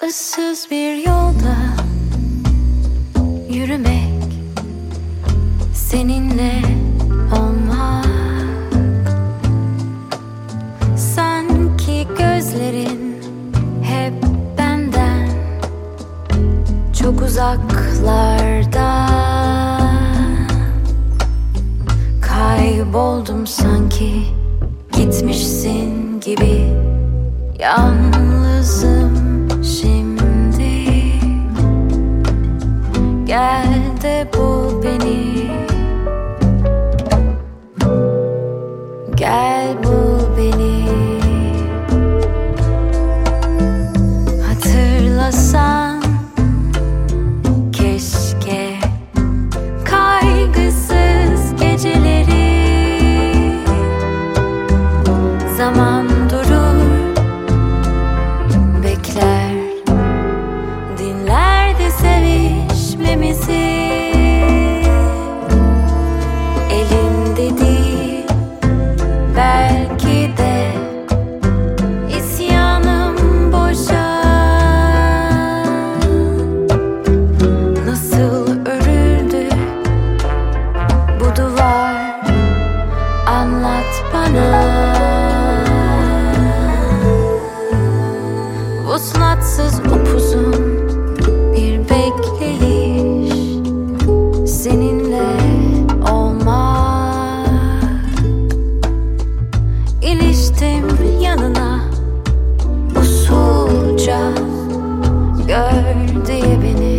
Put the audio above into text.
Issız bir yolda yürümek, seninle olmak. Sanki gözlerin hep benden çok uzaklarda. Kayboldum sanki, gitmişsin gibi. Yalnızım şimdi. Gel de bul beni. Gel bul beni. Hatırlasan keşke kaygısız geceleri. Zaman durur, bekler, dinlerdi sevişmemizi. Elinde değil, belki de isyanım boşa. Nasıl örüldü bu duvar, anlat bana. Vuslatsız upuzun bir bekleyiş, seninle olmak. İliştim yanına usulca, gör diye beni.